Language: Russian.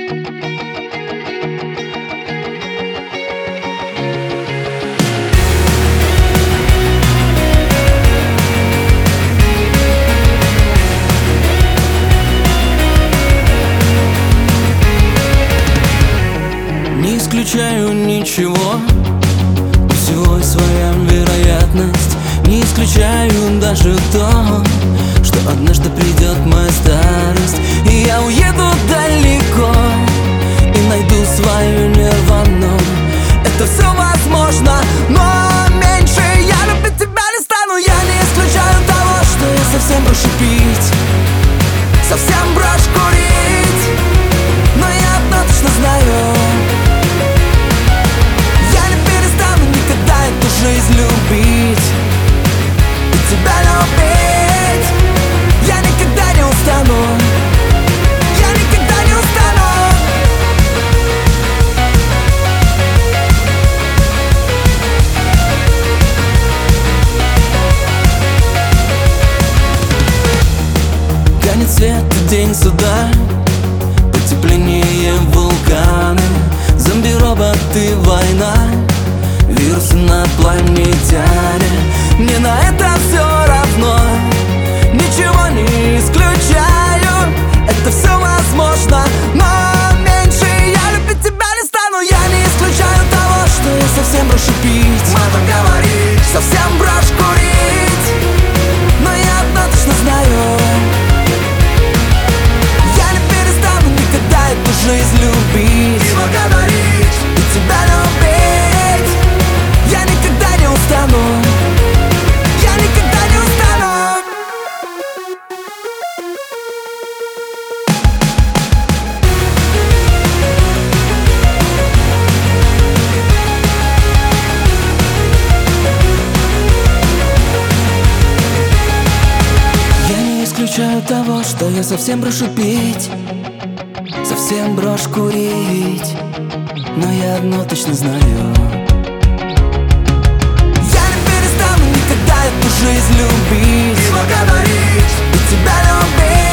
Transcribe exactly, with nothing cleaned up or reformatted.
Не исключаю ничего, у всего своя вероятность. Не исключаю даже то, что однажды придет моя старость, и я уеду далеко и найду свою нирвану. Это все возможно, но меньше я любить тебя не стану. Я не исключаю того, что я совсем брошу пить, совсем брошу курить, но я одно точно знаю: жизнь любить и тебя любить. Я никогда не устану, я никогда не устану. Канет свет и день суда, потепление вулканы, зомби-роботы, война, вирусы на планете. Мне на это все равно, ничего не исключаю. Это все возможно, но меньше я любить тебя не стану. Я не исключаю того, что я совсем брошу пить, мама говорит, совсем брошу курить, но я одно точно знаю: я не перестану никогда эту жизнь любить и благодарить, и тебя любить. Я никогда не устану, я никогда не устану. Я не исключаю того, что я совсем брошу пить, совсем брошу курить, но я одно точно знаю: эту жизнь любить и благодарить, и тебя любить.